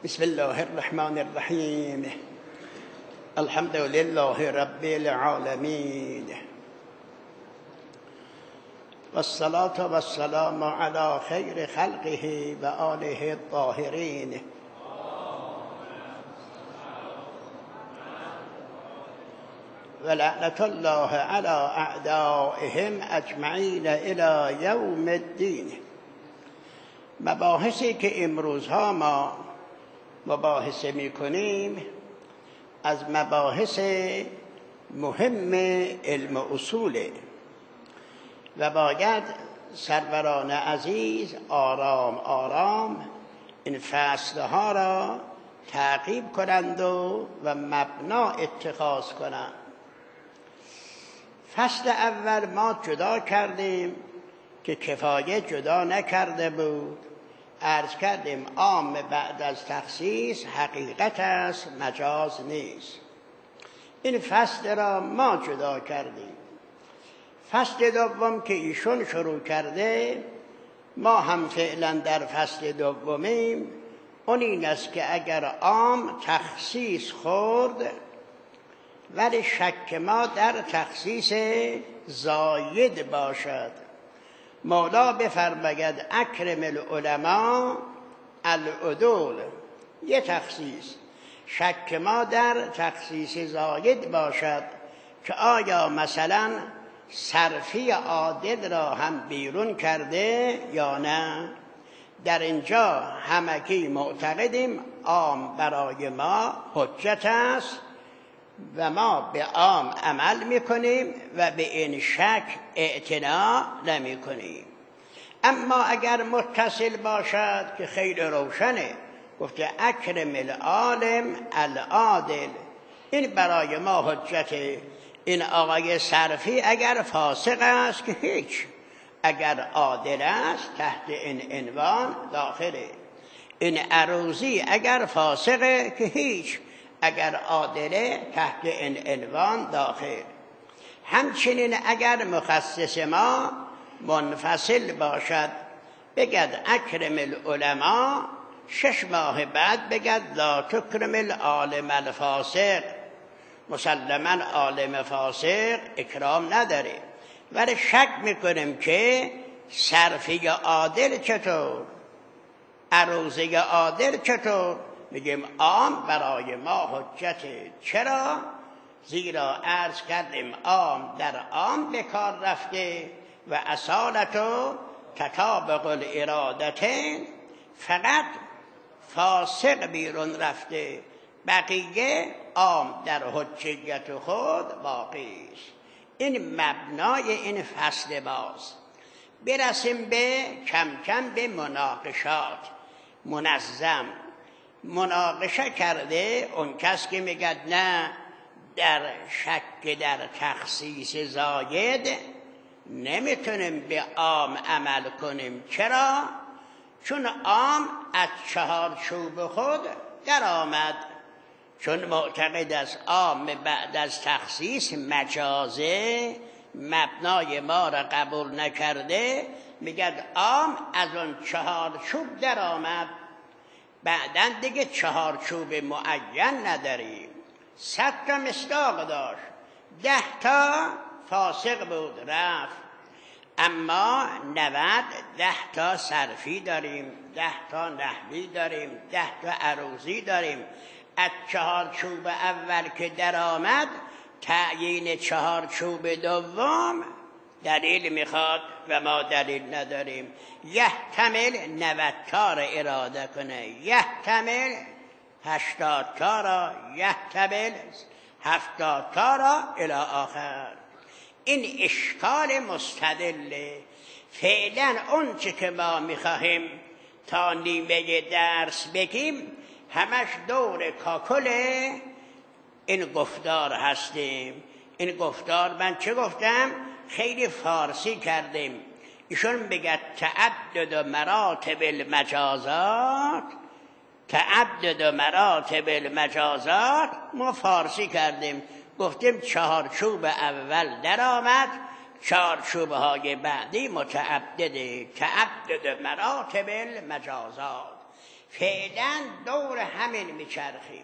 بسم الله الرحمن الرحیم. الحمد لله رب العالمین والصلاة والسلام على خیر خلقه و آله الطاهرین. ولعنة الله على اعدائهم اجمعین الى یوم الدین. مباحثی که امروزها ما مباحثه میکنیم از مباحث مهم علم اصوله و باید سروران عزیز آرام آرام این فصلها را تعقیب کنند و مبنا اتخاذ کنند. فصل اول ما جدا کردیم که کفایه جدا نکرده بود. عرض کردیم عام بعد از تخصیص حقیقت است، مجاز نیست. این فصل را ما جدا کردیم. فصل دوم که ایشون شروع کرده، ما هم فعلا در فصل دومیم. اون این است که اگر عام تخصیص خورد ولی شک ما در تخصیص زاید باشد. مولا بفرماید اکرم العلماء العدول، یه تخصیص. شک ما در تخصیص زاید باشد که آیا مثلا صرفی عادل را هم بیرون کرده یا نه. در اینجا همگی معتقدیم عام برای ما حجت است و ما به عام عمل میکنیم و به این شک اعتنا نمی کنیم. اما اگر متصل باشد که خیلی روشنه، گفته اکرم العالم العادل، این برای ما حجته. این آقای صرفی اگر فاسق است که هیچ، اگر عادل است تحت این عنوان داخله. این عروضی اگر فاسقه که هیچ، اگر عادله تحت این عنوان داخل. همچنین اگر مخصص ما منفصل باشد، بگد اکرم العلماء، 6 ماه بعد بگد لا تکرم العالم الفاسق. مسلما عالم فاسق اکرام نداره، ولی شک میکنیم که صرفی عادل چطور، عروضی عادل چطور. میگیم عام برای ما حجته. چرا؟ زیرا عرض کردیم عام در عام به کار رفته و اصالتو تطابق الارادتین، فقط فاسق بیرون رفته، بقیه عام در حجیت خود باقی است. این مبنای این فصل باز. برسیم به کم کم به مناقشات. منظم مناقشه کرده اون کس که میگد نه در شک در تخصیص زاید نمیتونیم به عام عمل کنیم. چرا؟ چون عام از 4 چوب خود در آمد. چون معتقد از عام بعد از تخصیص مجازه، مبنای ما را قبول نکرده، میگد عام از اون 4 چوب در آمد. بعدن دیگه 4 چوب معین نداریم. 100 تا مصداق داشت، 10 تا فاسق بود رفت. اما 10 تا صرفی داریم، 10 تا نحوی داریم، 10 تا عروضی داریم. از 4 چوب اول که در آمد، تعیین 4 چوب دوم دلیل میخواد و ما دلیل نداریم. یحتمل 90 تا را اراده کنه، یحتمل 80 تا را، یحتمل 70 تا را الی آخر. این اشکال مستدله. فعلا اون چه که ما میخواهیم تا نیمه درس بگیم همش دور کاکل این گفتار هستیم. این گفتار من چه گفتم؟ خیلی فارسی کردیم. ایشون بگد تعدد مراتب المجازات، تعدد مراتب المجازات، ما فارسی کردیم. گفتیم 4 چوب اول در آمد، 4 چوبه های بعدی متعدده. تعدد مراتب المجازات. فعلا دور همین میچرخیم.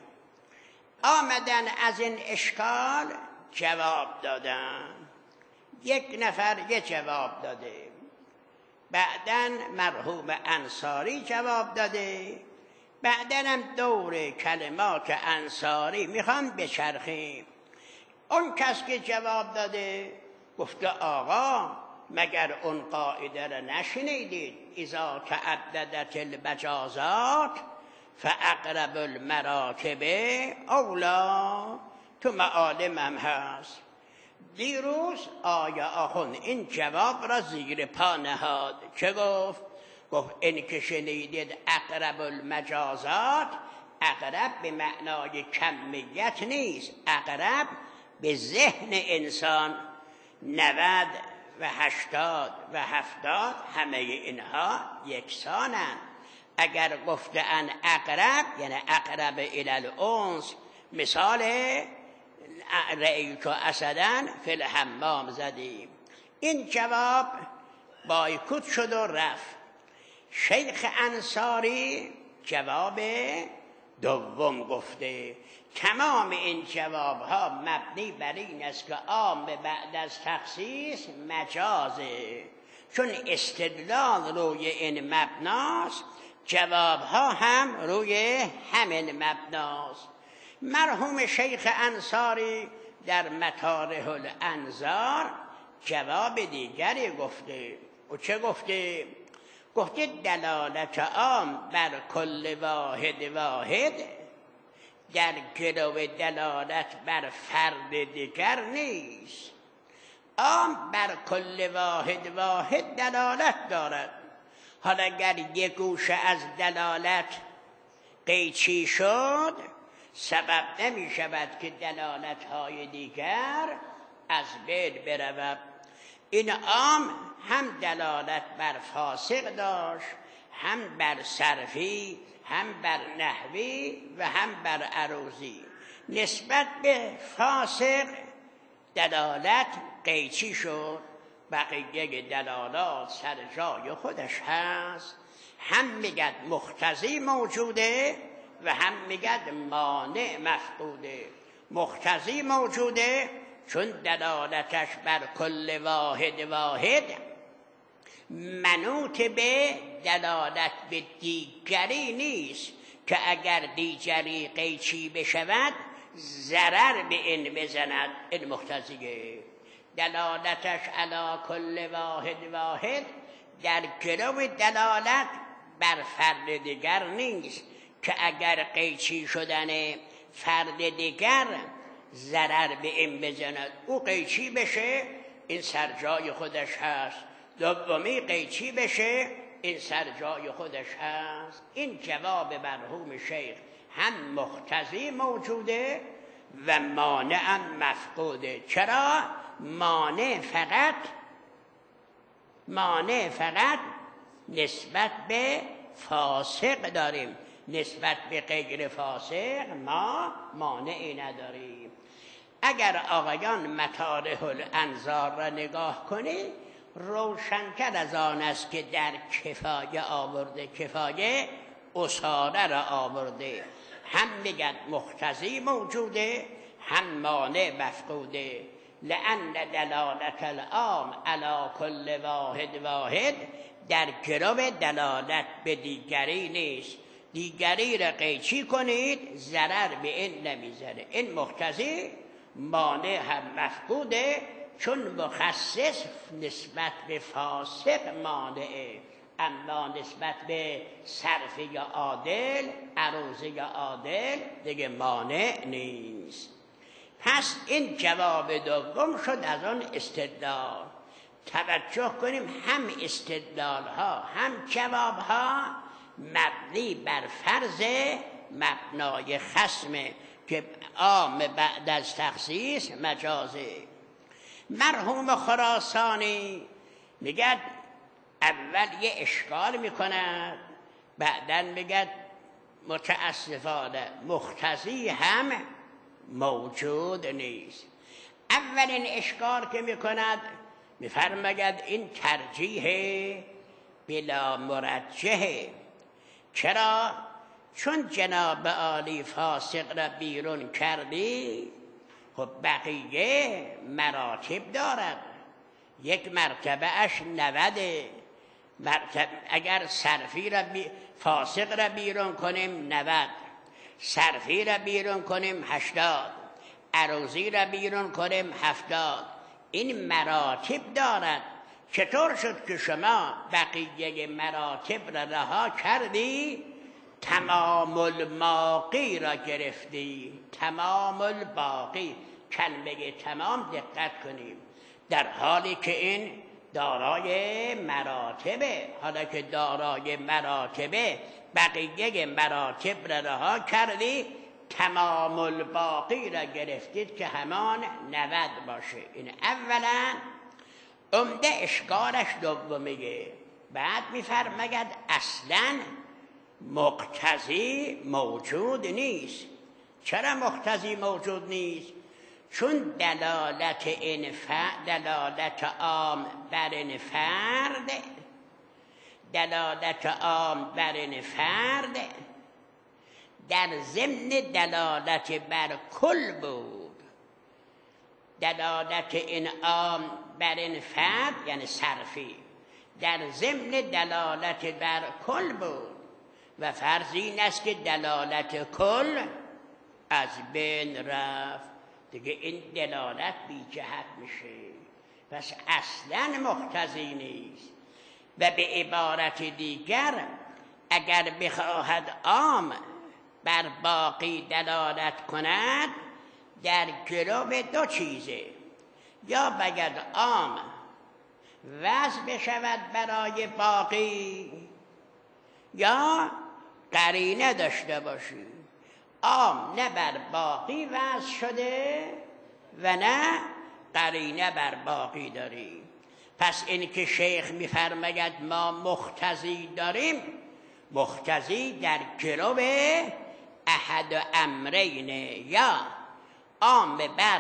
آمدن از این اشکال جواب دادن. یک نفر یه جواب داده، بعداً مرحوم انصاری جواب داده، بعداً هم دور کلمات انصاری میخوام بچرخیم. اون کس که جواب داده گفته آقا مگر اون قاعده را نشنیدید اذا تعددت المجازات فاقرب المراتب اولا؟ تو معالمم هست. دیروز آیا آخوند این جواب را زیر پا نهاد. چه گفت؟ گفت این که شنیدید اقرب المجازات، اقرب به معنای کمیت نیست، اقرب به ذهن انسان. 90 و 80 و 70 همه اینها یکسانند. اگر گفتن اقرب یعنی اقرب الی الانس، مثال رأیت اسدن فی الحمام زدیم. این جواب بایکوت شد و رفت. شیخ انصاری جواب دوم گفته. تمام این جواب ها مبنی بر این است که عام بعد از تخصیص مجازه. چون استدلال روی این مبناست، جواب ها هم روی همین مبناست. مرحوم شیخ انصاری در مطارح الانظار جواب دیگری گفته. و چه گفته؟ گفته دلالت عام بر کل واحد واحد در گرو دلالت بر فرد دیگر نیست. عام بر کل واحد واحد دلالت دارد. حالا اگر یک گوشه از دلالت قیچی شد، سبب نمی شود که دلالت های دیگر از بین برود. این عام هم دلالت بر فاسق داشت، هم بر صرفی، هم بر نحوی و هم بر عروضی. نسبت به فاسق دلالت قیچی شد، بقیه دلالات سر جای خودش هست. هم میگد مقتضی موجوده و هم میگد مانع مفقوده. مقتضی موجوده چون دلالتش بر کل واحد واحد منوط به دلالت به دیگری نیست که اگر دیگری قیچی بشود ضرر به این بزند. این مقتضیه. دلالتش علی کل واحد واحد در گرو دلالت بر فرد دیگر نیست که اگر قیچی شدن فرد دیگر ضرر به این بزند. او قیچی بشه این سر جای خودش هست، دومی قیچی بشه این سر جای خودش هست. این جواب مرحوم شیخ هم مقتضی موجوده و مانع هم مفقوده. چرا؟ مانع فقط نسبت به فاسق داریم، نسبت به غیر فاسق ما مانعی نداریم. اگر آقایان مطارح الانظار را نگاه کنید روشن‌تر از آن است که در کفایه آورده. کفایه اساره را آورده. هم میگن مقتضی موجوده هم مانع مفقوده. لأن دلالت العام علی کل واحد واحد در گرو دلالت به دیگری نیست. دیگری را قیچی کنید ضرر به این نمیزنه. این مقتضی، مانع هم مفقوده چون مخصص نسبت به فاسق مانعه، اما نسبت به صرف یا عادل، عروض یا عادل دیگه مانع نیست. پس این جواب دوم شد از آن استدلال. توجه کنیم هم استدلال ها هم جواب ها مبنی بر فرض مبنای خصمه که عام بعد از تخصیص مجازه. مرحوم خراسانی میگد اول یه اشکال میکند، بعدن میگد متاسفانه مقتضی هم موجود نیست. اولین اشکال که میکند میفرماید این ترجیح بلا مرجحه. چرا؟ چون جناب عالی فاسق را بیرون کردی، خب بقیه مراتب دارد. یک مرتبه اش 90. اگر صرفی را فاسق را بیرون کنیم 90، صرفی را بیرون کنیم 80، عروضی را بیرون کنیم 70. این مراتب دارد. چطور شد که شما بقیه مراتب را رها کردی، تمام الباقی را گرفتی؟ تمام الباقی، کلمه تمام دقت کنیم، در حالی که این دارای مراتبه. حالا که دارای مراتبه، بقیه مراتب را رها کردی، تمام الباقی را گرفتید که همان 90 باشه. این اولا. عمده اشکالش دومیه. بعد میفرماید اصلا مقتضی موجود نیست. چرا مقتضی موجود نیست؟ چون دلالت عام بر این فرد، دلالت عام بر این فرد در ضمن دلالت بر کل بود. دلالت این عام بر این فرد یعنی صرفی در ضمن دلالت بر کل بود و فرض این است که دلالت کل از بین رفت، دیگه این دلالت بی جهت میشه. پس اصلا مقتضی نیست. و به عبارت دیگر اگر بخواهد عام بر باقی دلالت کند، در گرو دو چیزه: یا باید عام وضع بشود برای باقی، یا قرینه داشته باشی. عام نه بر باقی وضع شده و نه قرینه بر باقی داری. پس این که شیخ میفرماید ما مقتضی داریم، مقتضی در گرو احد امرینه: یا عام بر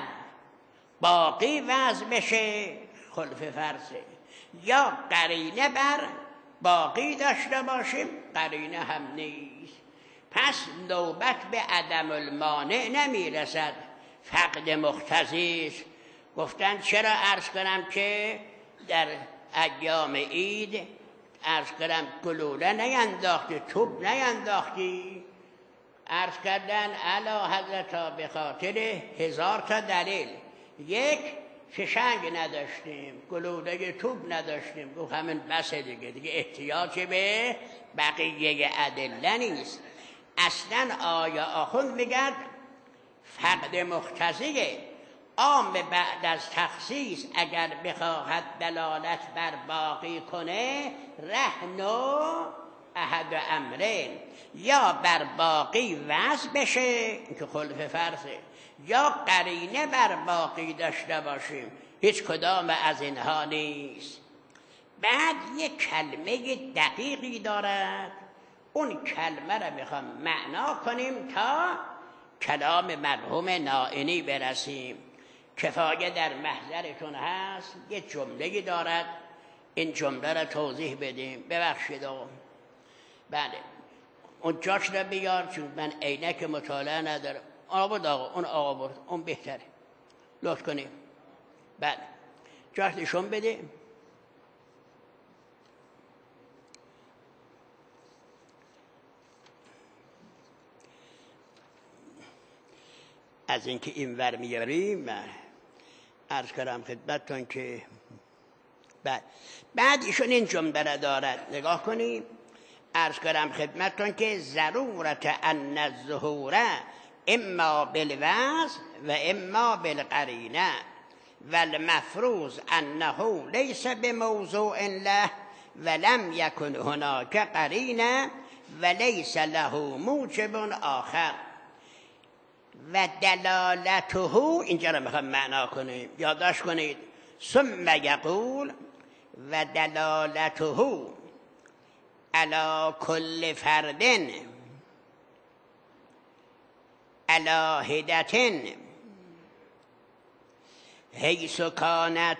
باقی وضع بشه، خلف فرضه، یا قرینه بر باقی داشته باشیم، قرینه هم نیست. پس نوبت به عدم المانع نمیرسد، فقد مقتضی است. گفتن چرا عرض کنم که در ایام عید عرض کنم گلوله نینداختی، توپ نینداختی؟ عرض کردن اعلی حضرت به خاطر 1000 تا دلیل. یک، فشنگ نداشتیم، گلوله توپ نداشتیم. گفت همین بسه دیگه احتیاج به بقیه ادله نیست. اصلا آیا آخوند میگد فقد مقتضیه. عام بعد از تخصیص اگر بخواهد دلالت بر باقی کنه، رهن احد امرین: یا بر باقی وضع بشه، این که خلف فرضه، یا قرینه بر باقی داشته باشیم. هیچ کدام از اینها نیست. بعد یک کلمه دقیقی دارد، اون کلمه را میخوام معنا کنیم تا کلام مرحوم نائینی برسیم. کفایه در محضرتون هست، یه جمله‌ای دارد، این جمله را توضیح بدیم. ببخشید آقا. بله اون جاش را بیار، چون من عینک مطالعه ندارم. اون آقا برد، اون بهتره، لطف کنیم. بله جاش نشون بده. از اینکه این ور میاریم عرض کردم خدمتتون که بعد ایشون این جمله را دارد، نگاه کنیم. عرض کردم خدمتتون که ضرورت ان الظهور اما بالوضع و اما بالقرینه و المفروض انه لیس بموضوع له ولم یکن هناک قرینه و لیس له موجب آخر و دلالته. اینجا را میخوام معنا کنیم، یادداشت کنید. ثم یقول و دلالته علی کل فرد علی هدة حیث کانت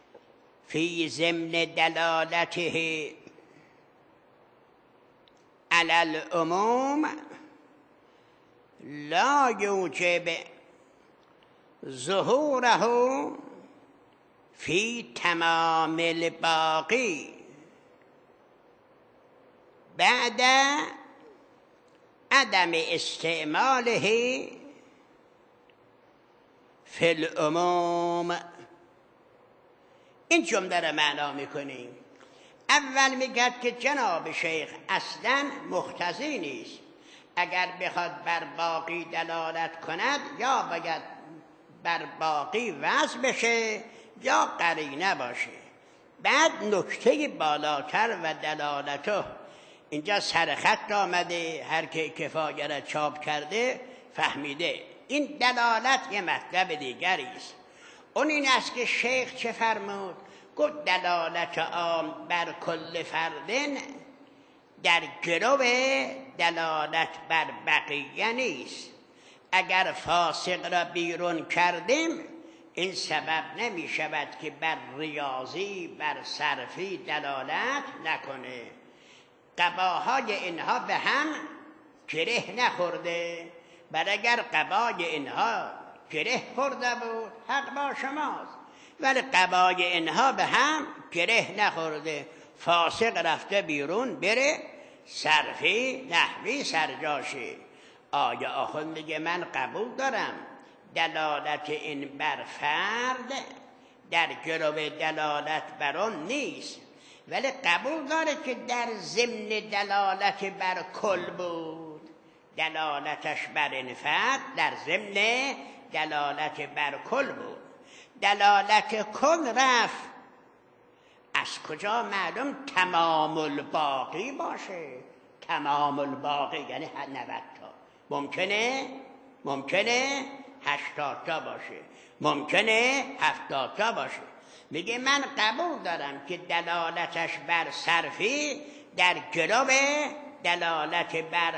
فی ضمن دلالته علی العموم لا یوجب ظهوره فی تمام الباقی بعد عدم استعماله فی العموم. این جمله را معنا میکنیم. اول میگد که جناب شیخ اصلا مقتضی نیست، اگر بخواد بر باقی دلالت کند یا باید بر باقی وضع بشه یا قرینه باشه. بعد نکته بالاتر و دلالته اینجا سرخط آمده، هر که کفایه را چاپ کرده فهمیده. این دلالت یه مطلب دیگری است. اون این است که شیخ چه فرمود؟ گفت دلالت عام بر کل فردن در گرو دلالت بر بقیه نیست. اگر فاسق را بیرون کردیم این سبب نمی شود که بر ریاضی بر صرفی دلالت نکنه. قباهای اینها به هم گره نخورده، بل اگر قبای اینها گره خورده بود حق با شماست، ولی قبای اینها به هم گره نخورده. فاسق رفته بیرون بره، صرفی نحوی سرجاشی. آیا آخوند میگه من قبول دارم دلالت این بر فرد در گرو دلالت بر آن نیست، ولی قبول داره که در ضمن دلالت بر کل بود، دلالتش بر این فرد در ضمن دلالت بر کل بود. دلالت کل رفت، از کجا معلوم تمام الباقی باشه؟ تمام الباقی یعنی 90 تا. ممکنه 80 تا باشه، ممکنه 70 تا باشه. میگه من قبول دارم که دلالتش بر صرفی در گرو دلالت بر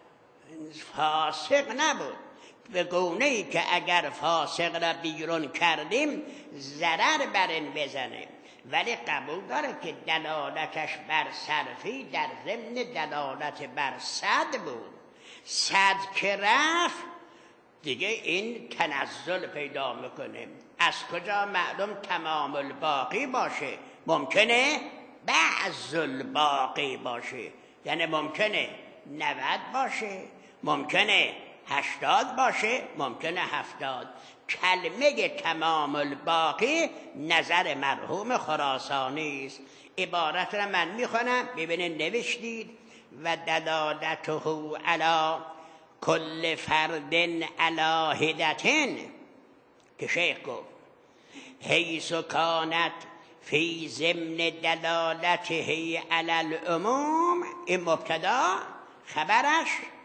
فاسق نبود، به گونه‌ای که اگر فاسق را بیرون کردیم ضرر بر این بزنیم، ولی قبول داره که دلالتش بر صرفی در ضمن دلالت بر صد بود. صد که رفت دیگه این تنزل پیدا میکنه. از کجا معلوم تمام الباقی باشه؟ ممکنه بعض الباقی باشه، یعنی ممکنه 90 باشه، ممکنه 80 باشه، ممکنه 70. کلمه تمام الباقی نظر مرحوم خراسانی است. عبارت را من میخونم ببینید نوشتید: و دلالته علی کل فرد علی هدتن، که شیخ گفت حیث کانت فی ضمن دلالته علی العموم، این مبتدا، خبرش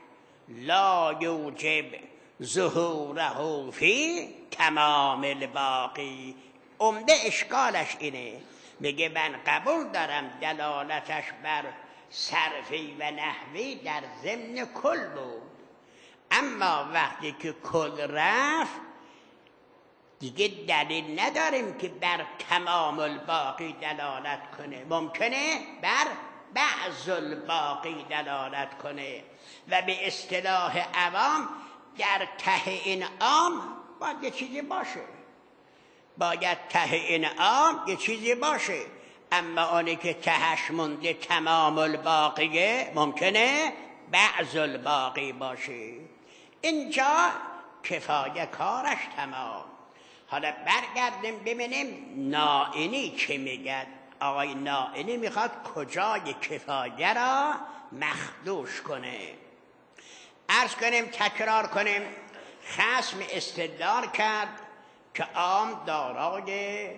لا یوجب ظهوره فی تمام الباقی. عمده اشکالش اینه، میگه من قبول دارم دلالتش بر صرفی و نحوی در ضمن کل بود، اما وقتی که کل رفت دیگه دلیل نداریم که بر تمام الباقی دلالت کنه، ممکنه بر بعض الباقی دلالت کنه. و به اصطلاح عوام در ته این عام باید یه چیزی باشه، باید ته این عام یه چیزی باشه، اما آنی که تهش مونده تمام الباقیه ممکنه بعض الباقی باشه. اینجا کفایه کارش تمام. حالا برگردیم ببینیم نائینی چه میگه. آقای نائینی میخواد کجای کفایه را مخدوش کنه. عرض کنیم، تکرار کنیم. خصم استدلال کرد که عام دارای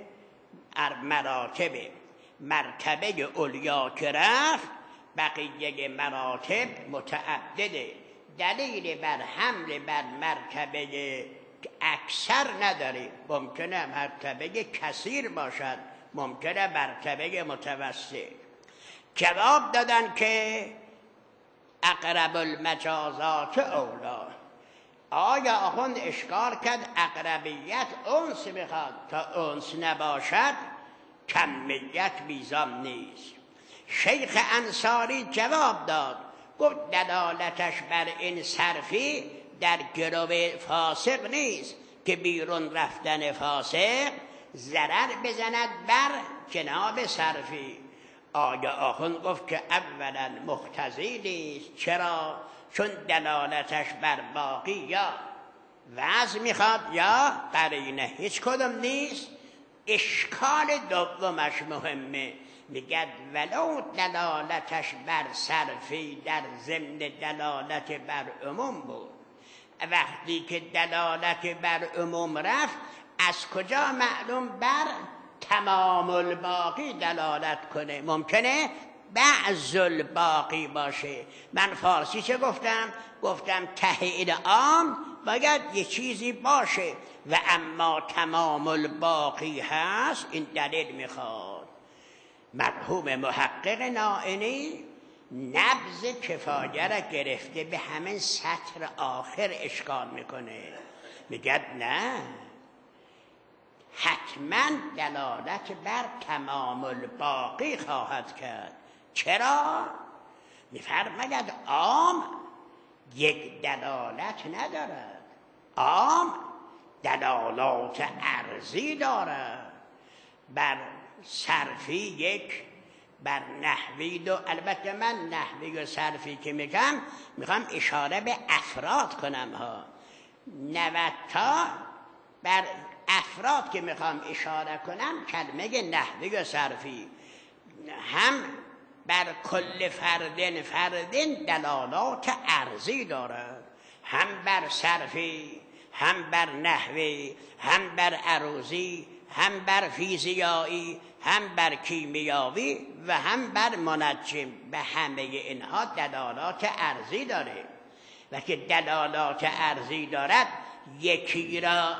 مرتبه علیا که رفت بقیه مراتب متعدده، دلیل بر حمل بر مرتبه اکثر نداری. ممکنه مرتبه کثیر باشد، ممکنه مرتبه متوسط. جواب دادن که اقرب المجازات اولا. آیا آخوند اشکال کرد اقربیت انس میخواد، تا انس نباشد کمیت میزان نیست. شیخ انصاری جواب داد گفت دلالتش بر این صرفی در گرو فاسق نیست که بیرون رفتن فاسق ضرر بزند بر جناب صرفی. آیا آخوند گفت که اولا مقتضی نیست. چرا؟ چون دلالتش بر باقی یا وضع میخواد یا قرینه، هیچ کدوم نیست. اشکال دومش مهمه، میگد ولو دلالتش بر صرفی در ضمن دلالت بر عموم بود. وقتی که دلالت بر عموم رفت، از کجا معلوم بر تمام الباقی دلالت کنه؟ ممکنه بعض الباقی باشه. من فارسی چه گفتم؟ گفتم ته این عام باید یه چیزی باشه و اما تمام الباقی هست، این دلیل میخواد. مرحوم محقق نائینی نبض کفایه را گرفته به همین سطر آخر اشکال میکنه، میگد نه، حتما دلالت بر تمام الباقی خواهد کرد. چرا؟ میفرماید عام یک دلالت ندارد، عام دلالات عرضی دارد. بر صرفی یک، بر نحوی دو. البته من نحوی و صرفی که میخوام اشاره به افراد کنم ها. 90 تا بر افراد که میخوام اشاره کنم کلمه نحوی و صرفی هم بر کل فردن دلالات عرضی دارد، هم بر صرفی، هم بر نحوی، هم بر عروضی، هم بر فیزیایی، هم بر کیمیاوی و هم بر منجم. به همه اینها دلالات عرضی داره و که دلالات عرضی دارد یکی را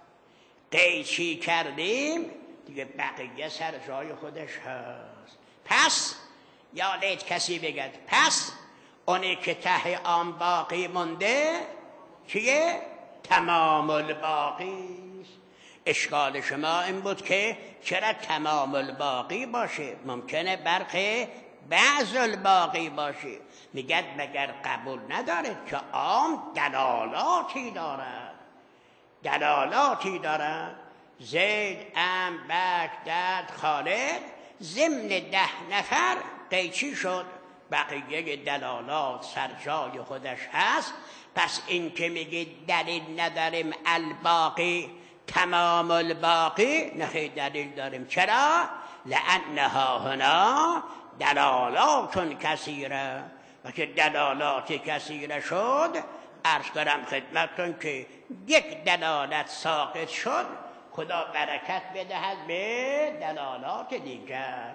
قیچی کردیم دیگه بقیه سر جای خودش هست. پس یادت کسی بگد پس اونی که ته آن باقی مونده چیه؟ تمام الباقی. اشکال شما این بود که چرا تمام الباقی باشه؟ ممکنه برخی بعض الباقی باشه. میگد مگر قبول نداره که عام دلالاتی دارد، دلالاتی دارد. زید، ام، بک، دد، خالد ضمن 10 نفر قیچی شد، بقیه دلالات سر جای خودش هست. پس این که میگید دلیل نداریم الباقی تمام الباقی، نه دلیل داریم. چرا؟ لانها هنا دلالات کثیره. و که دلالات کثیره شد، عرض کردم خدمتتون که یک دلالت ساقط شد، خدا برکت بدهد به دلالات دیگر.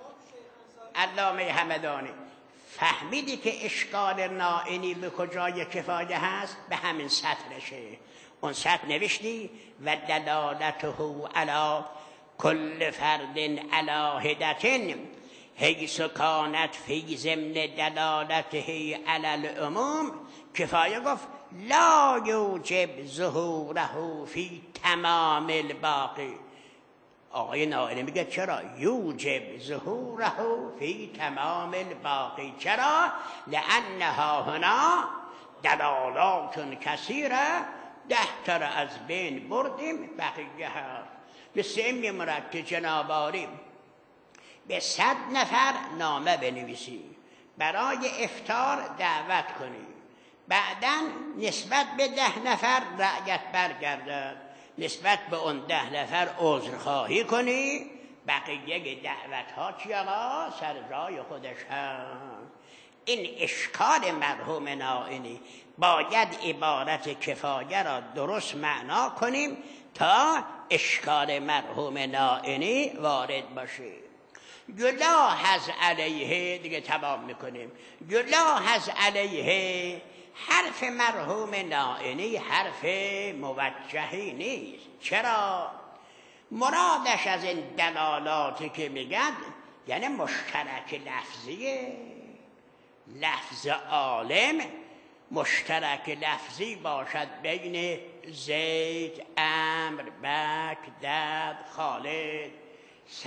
علامه همدانی فهمیدی که اشکال نائینی به کجای کفایه هست؟ به همین سطرشه. اون سطر نوشتی و دلالته علی کل فرد علی هدة حیث کانت فی ضمن دلالته علی العموم. کفایه گفت لا یوجب ظهوره فی تمام الباقی. آقای نائینی میگه چرا؟ یوجب ظهوره فی تمام الباقی. چرا؟ لانها هنا دلالات کثیره، 10 تا را از بین بردیم، بقیه هست. مثل این میموند که جناب عالی به 100 نفر نامه بنویسی، برای افطار دعوت کنی، بعداً نسبت به 10 نفر رعیت برگردد، نسبت به اون 10 نفر عذرخواهی کنی، بقیه دعوت ها چی آقا؟ سر جای خودش هست. این اشکال مرحوم نائینی. باید عبارت کفایه را درست معنا کنیم تا اشکال مرحوم نائینی وارد باشه. یلاحظ علیه، دیگه تمام میکنیم. یلاحظ علیه، حرف مرحوم نائینی حرف موجهی نیست. چرا؟ مرادش از این دلالاتی که میگن یعنی مشترک لفظیه. لفظ عالم مشترک لفظی باشد بین زید، امر، بک، دد، خالد،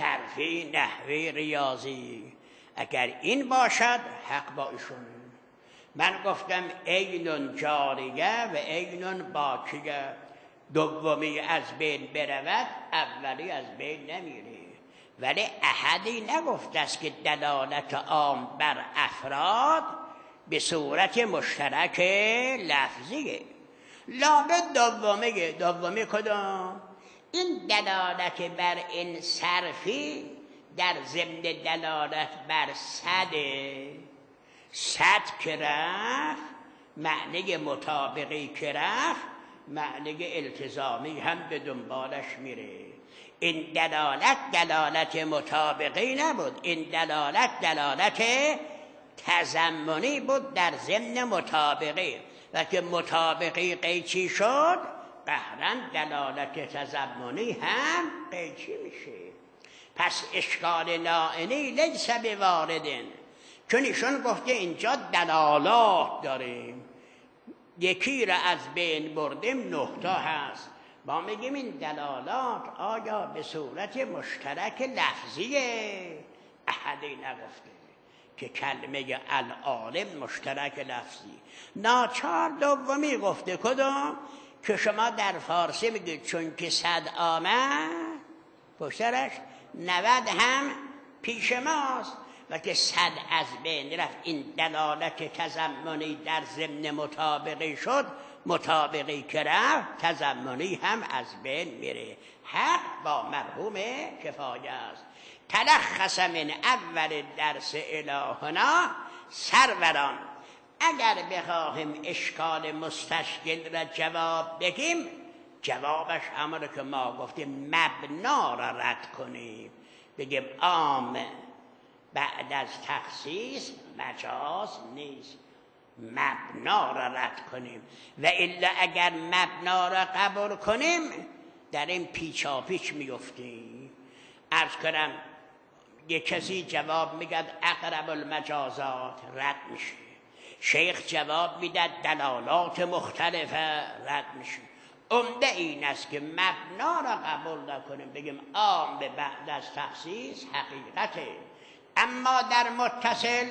صرفی، نحوی، ریاضی. اگر این باشد حق با ایشون. من گفتم عین جاریه و عین باکیه، دومی از بین برود اولی از بین نمیره. ولی احدی نگفته است که دلالت عام بر افراد به صورت مشترک لفظیه. لابد دومی کدام؟ این دلالت بر این صرفی در ضمن دلالت بر صد که رفت، معنی مطابقی که رفت، معنی التزامی هم به دنبالش میره. این دلالت مطابقی نبود، این دلالت تضمنی بود در ضمن مطابقی، و که مطابقی قیچی شد قهرن دلالت تضمنی هم قیچی میشه. پس اشکال نائنی لیس بواردن، چون ایشون گفته اینجا دلالات داریم، یکی را از بین بردیم 9 تا هست. ما میگیم این دلالات آیا به صورت مشترک لفظیه؟ احدی نگفته که کلمه العالم مشترک لفظی. ناچار دومی گفته کدام؟ که شما در فارسی میگید چون که 100 آمد پشترش 90 هم پیش ماست، و که 100 از بین رفت. این دلالت تضمنی در ضمن مطابقی شد، مطابقی که رفت تضمنی هم از بین میره. حق با مرحوم کفایه است. تلخص من اول درس الهنا سروران، اگر بخواهیم اشکال مستشکل را جواب بگیم، جوابش همونه که ما گفتیم، مبنا را رد کنیم، بگیم عام بعد از تخصیص مجاز نیست، مبنا را رد کنیم. و الا اگر مبنا را قبول کنیم در این پیچاپیچ میفتیم. عرض کنم یک کسی جواب میگد اقرب المجازات، رد میشه. شیخ جواب میداد دلالات مختلفه، رد میشه. عمده این است که مبنا را قبول نکنیم، بگیم عام به بعد از تخصیص حقیقته. اما در متصل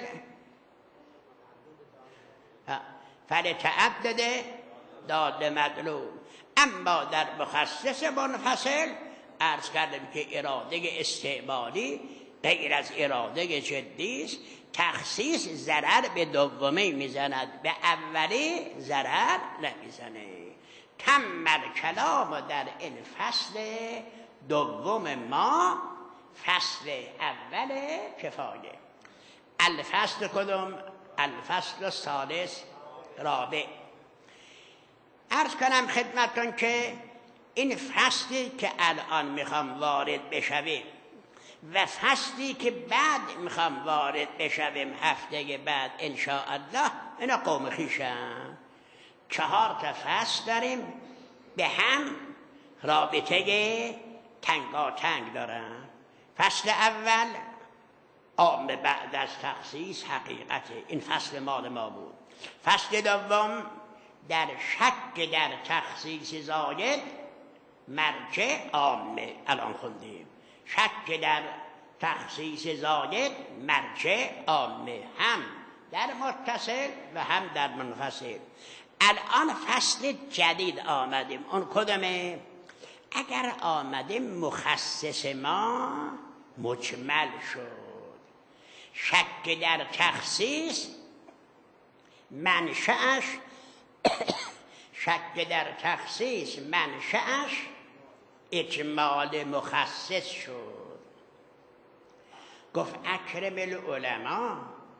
فلتعدد داد مدلول، اما در مخصص منفصل عرض کردم که اراده استعمالی غیر از اراده جدی است. تخصیص ضرر به دومی میزند، به اولی ضرر نمیزنه. کمل کلام در این فصل دوم ما، فصل اول کفایه. الفصل کدوم؟ الفصل الثالث رابع. عرض کنم خدمتون که این فصلی که الان میخوام وارد بشویم و فصلی که بعد میخوام وارد بشویم هفته بعد انشاءالله، اینا قوم خویشن. 4 تا فصل داریم، به هم رابطه تنگاتنگ دارن. فصل اول عام بعد از تخصیص حقیقته، این فصل مال ما بود. فصل دوم در شک در تخصیص زاید مرجع عامه، الان خوندیم. شک در تخصیص زاید مرجع عامه، هم در متصل و هم در منفصل. الان فصل جدید آمدیم، اون کدومه؟ اگر آمدیم مخصص ما مجمل شد، شک در تخصیص منشأش شک در تخصیص منشأش اجمال مخصص شد. گفت اکرم العلماء،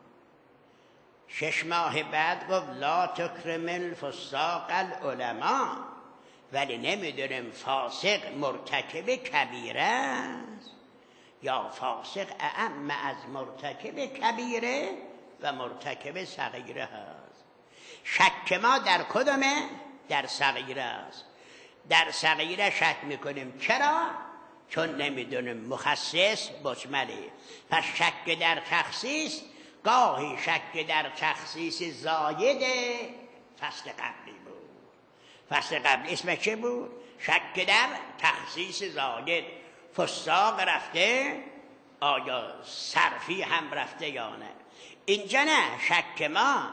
6 ماه بعد گفت لا تکرم الفساق العلماء. ولی نمیدونیم فاسق مرتکب کبیره است یا فاسق اعم از مرتکب کبیره و مرتکب صغیره هست. شک ما در کدومه؟ در صغیره است. در صغیره شک میکنیم. چرا؟ چون نمیدونیم مخصص مجمله. پس شک در تخصیص، گاهی شک در تخصیص زایده. فصل قبلی بود. فصل قبلی اسمش چه بود؟ شک در تخصیص زاید. فساق رفته، آیا صرفی هم رفته یا نه؟ اینجا نه، شک ما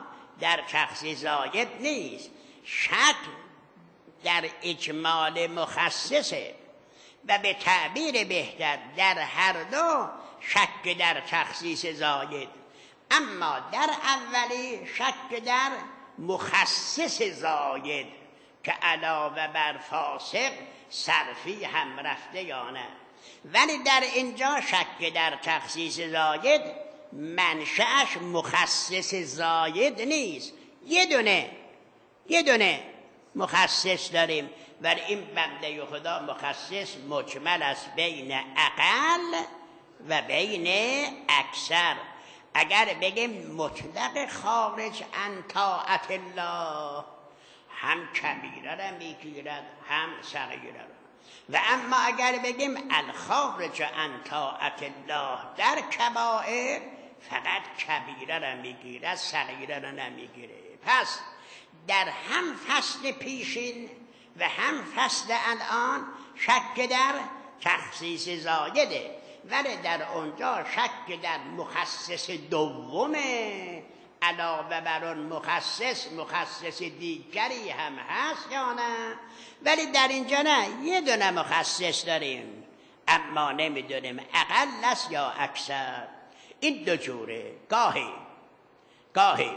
در تخصیص زاید نیست، شک در اجمال مخصصه و به تعبیر بهتر در هر دو شک در تخصیص زاید، اما در اولی شک در مخصص زاید که علاوه بر فاسق صرفی هم رفته یا نه. ولی در اینجا شک در تخصیص زاید منشأش مخصص زاید نیست، یه دونه مخصص داریم، ولی این بنده خدا مخصص مجمل است بین اقل و بین اکثر. اگر بگیم مطلق خارج عن طاعت الله، هم کبیره را میگیرد هم صغیره را، و اما اگر بگیم الخارج عن طاعت الله در کبائر، فقط کبیره را میگیرد صغیره را نمیگیره. پس در هم فصل پیشین و هم فصل الان شک در تخصیص زایده، ولی در اونجا شک در مخصص دومه، علاوه بر اون مخصص دیگری هم هست یا نه؟ ولی در اینجا نه، یه دونه مخصص داریم، اما نمیدونیم اقل است یا اکثر. این دو جوره، گاهی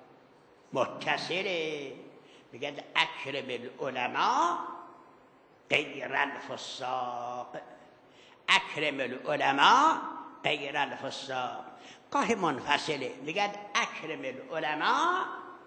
متصله، بگد اکرم العلماء غیر الفساق، اکرم العلماء غیر الفساق. گاهی منفصله، میگد اکرم العلماء،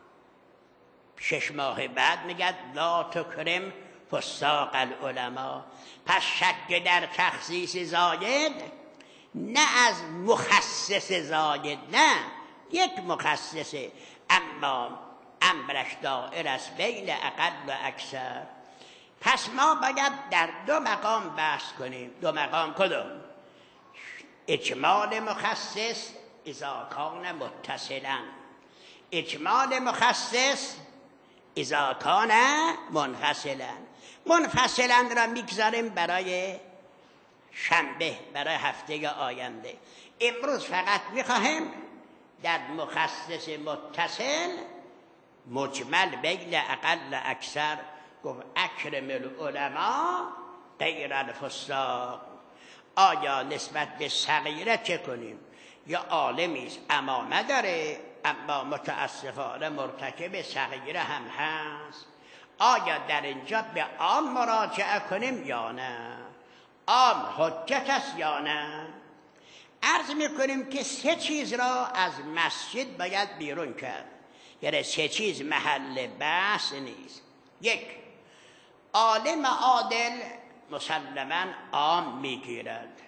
6 ماه بعد میگد لا تکرم فساق العلماء. پس شک در تخصیص زاید نه از مخصص زاید، نه، یک مخصصه، اما امرش دائر است بین اقل و اکثر. پس ما باید در 2 مقام بحث کنیم. 2 مقام کدوم؟ اجمال مخصص اذا کان متصلا، اجمال مخصص اذا کان منفصلا. منفصلا را میگذاریم برای شنبه، برای هفته آینده. امروز فقط میخواهیم در مخصص متصل مجمل بین اقل و اکثر گفت اکرم العلماء غیر الفساق. آیا نسبت به صغیره چه کنیم؟ یا عالمیست امامه داره اما متاسفانه مرتکب صغیره هم هست، آیا در اینجا به عام مراجعه کنیم یا نه؟ عام حجت است یا نه؟ عرض میکنیم که 3 چیز را از مسجد باید بیرون کرد، یعنی 3 چیز محل بحث نیست. 1، عالم عادل مسلماً عام میگیرد.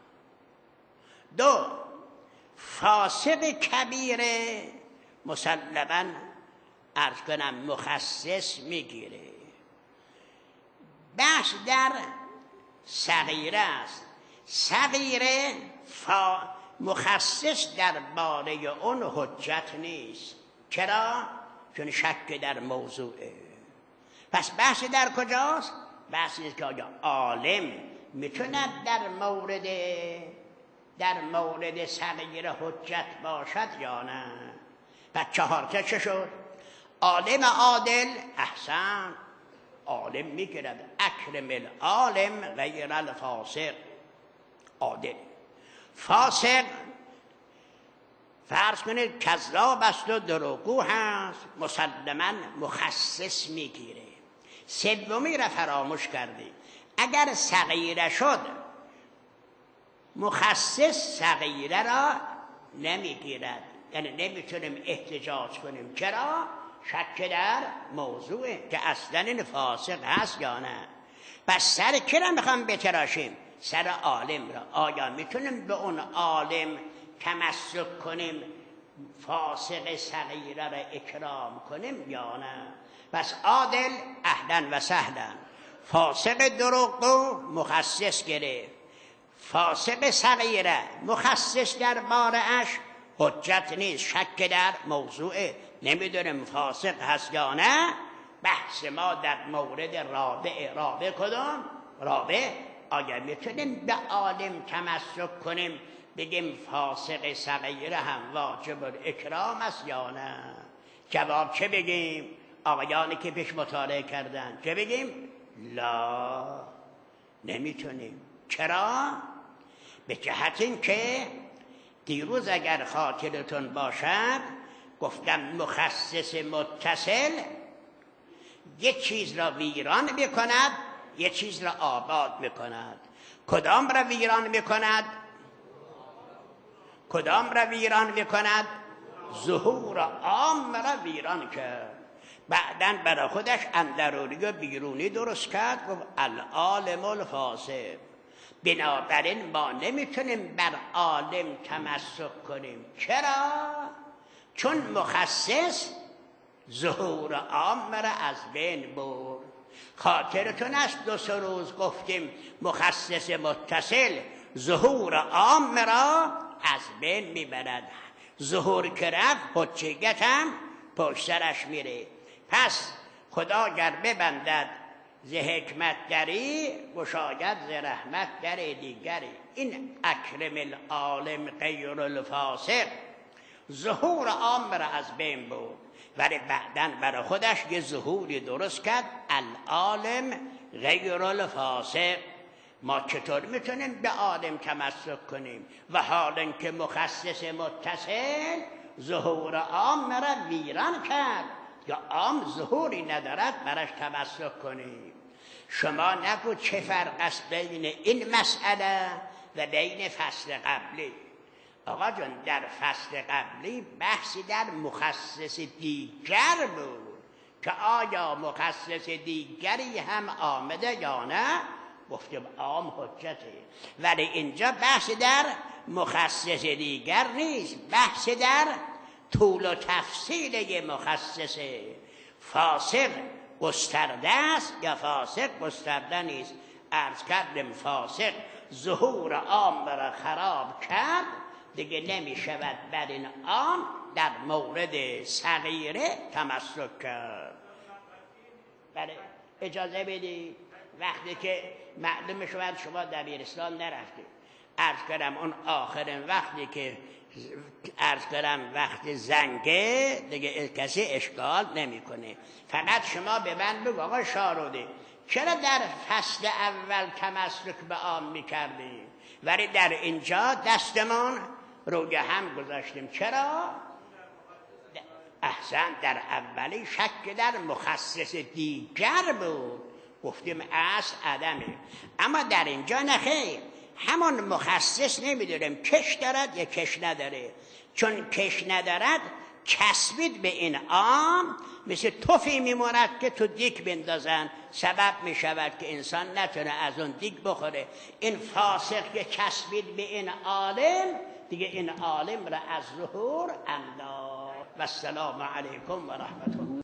2، فاسق کبیره مسلماً عرض کنم مخصص میگیره. بحث در صغیره است. صغیره مخصص در باره اون حجت نیست. چرا؟ چون شک در موضوعه. پس بحث در کجاست؟ بحث نیست که آیا عالم میتوند در مورد صغیره حجت باشد یا نه؟ پس 4 تا چه شد؟ عالم عادل، احسن، عالم میگیرد اکرم العالم غیر الفاسق، عادل. فاسق فرض کنید کذاب است و دروغگو هست، مسلماً مخصص میگیره. 3 را فراموش کردی. اگر صغیره شد مخصص صغیره را نمیگیرد، یعنی نمیتونیم احتجاج کنیم. چرا؟ شک در موضوعه که اصلا این فاسق هست یا نه. پس سر کی را میخوام بتراشیم؟ سر عالم را. آیا میتونیم به اون عالم تمسک کنیم، فاسق صغیره را اکرام کنیم یا نه؟ پس عادل اهلا و سهلا، فاسق دروغگو مخصص گرفت، فاسق صغیره مخصص در باره‌اش حجت نیست، شک در موضوعه، نمیدونیم فاسق هست یا نه. بحث ما در مورد رابع کدوم؟ رابع آیا میتونیم به عالم تمسک کنیم بگیم فاسق صغیره هم واجب الاکرام است یا نه؟ جواب چه بگیم؟ آقایانی که پیش مطالعه کردن چه بگیم؟ لا، نمیتونیم. چرا؟ به جهت این که دیروز اگر خاطرتون باشد گفتم مخصص متصل یک چیز را ویران میکند، یک چیز را آباد میکند. کدام را ویران میکند؟ کدام را ویران میکند؟ ظهور عام را ویران کرد. بعداً برای خودش اندرونی و بیرونی درست کرد، گفت العالم الفاسد. بنابراین ما نمیتونیم بر عالم تمسک کنیم. چرا؟ چون مخصص ظهور عام را از بین برد. خاطرتون است 2-3 روز گفتیم مخصص متصل ظهور عام را از بین میبرد. ظهور که رفت حجیت هم پشت سرش میره. پس خدا گر ببندد ز حکمت دری، گشاید ز رحمت در دیگری. این اکرم العالم غیر الفاسق ظهور عام را از بین برد، ولی بعداً برای خودش یه ظهوری درست کرد، العالم غیر الفاسق. ما چطور میتونیم به عالم تمسک کنیم و حالا که مخصص متصل ظهور عام را ویران کرد یا عام ظهوری ندارد برش تمسک کنیم؟ شما نگو چه فرق است بین این مسئله و بین فصل قبلی. آقا جان، در فصل قبلی بحثی در مخصص دیگر بود که آیا مخصص دیگری هم آمده یا نه؟ گفتیم عام حجته. ولی اینجا بحث در مخصص دیگر نیست، بحث در طول و تفصیل یه مخصص. فاسق گسترده است یا فاسق گسترده نیست؟ عرض کردم فاسق ظهور عام را خراب کرد، دیگه نمی شود بر این عام در مورد صغیره تمسک کرد. بله اجازه بدید، وقتی که معلوم شود شما دبیرستان نرفتید، عرض کردم اون آخرین وقتی که عرض کردم وقت زنگه دیگه کسی اشکال نمیکنه. فقط شما به من بگو آقا شاروده چرا در فصل اول تمسک به عام میکردیم ولی در اینجا دستمان روی هم گذاشتیم؟ چرا؟ احسن، در اولی شک در مخصص دیگر بود، گفتیم اصل عدمه. اما در اینجا نخیر، همون مخصص نمیدونیم کش دارد یا کش نداره. چون کش ندارد چسبید به این عام، مثل توفی میموند که تو دیگ بندازن، سبب میشود که انسان نتونه از اون دیگ بخوره. این فاسق که چسبید به این عالم، دیگه این عالم را از ظهور انداخت. و السلام علیکم و رحمت الله.